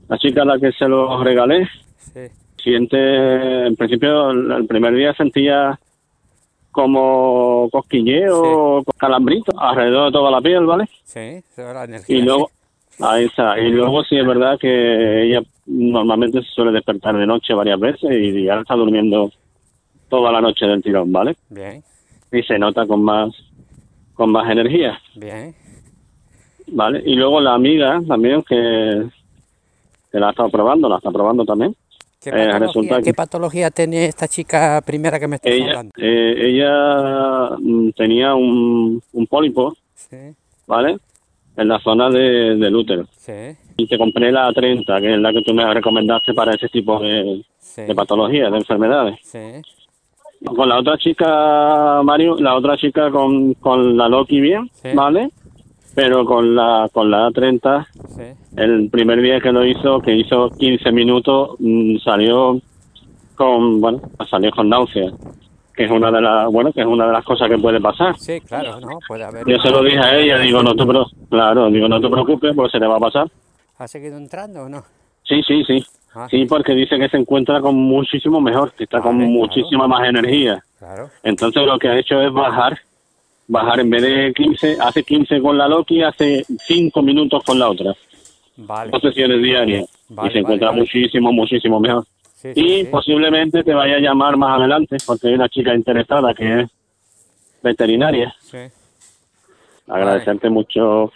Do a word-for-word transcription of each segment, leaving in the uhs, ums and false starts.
la chica a la que se lo regalé, Sí, siente, en principio, el el primer día sentía como sí, cosquilleo, calambrito alrededor de toda la piel, ¿vale? sí, eso es la Y energía, sí. luego, ahí está, y luego sí es verdad que ella normalmente se suele despertar de noche varias veces y ya está durmiendo toda la noche del tirón, ¿vale? Bien, Y se nota con más, con más energía, bien. ¿vale? Y luego la amiga también que, que la ha estado probando, la está probando también. ¿Qué Eh, patología, resulta que qué patología tiene esta chica primera que me estás ella, hablando? eh, ella mm, tenía un, un pólipo, Sí, ¿vale? En la zona de, del útero. sí, Y te compré la treinta, que es la que tú me recomendaste para ese tipo de, de sí, patologías, de enfermedades. sí, Con la otra chica, Mario, la otra chica con, con la Loki bien, sí, ¿vale? Pero con la con la A treinta, sí. el primer día que lo hizo, que hizo quince minutos, mm, salió con, bueno, salió con náuseas, que es una de las, bueno, que es una de las cosas que puede pasar. Sí, claro, ¿no? Puede haber Yo se lo una dije a pequeña ella, digo, reacción. no te, pre- claro, digo, no te preocupes, porque se te va a pasar. ¿Ha seguido entrando o no? Sí, sí, sí. Ah, Sí, porque dice que se encuentra con muchísimo mejor, que está con vale, claro, muchísima más energía. claro. Entonces lo que ha hecho es bajar, bajar en vez de quince, hace quince con la Loki, hace cinco minutos con la otra. Vale, Dos sesiones diarias. Y se vale, vale, encuentra vale. muchísimo, muchísimo mejor. Sí, sí, Y sí, posiblemente te vaya a llamar más adelante, porque hay una chica interesada que es veterinaria. sí. Vale, Agradecerte mucho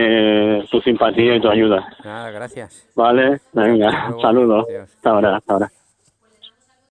eh, tu simpatía y tu ayuda. nada, gracias. Vale, Hasta venga, luego. saludos. Adiós. Hasta ahora, hasta ahora.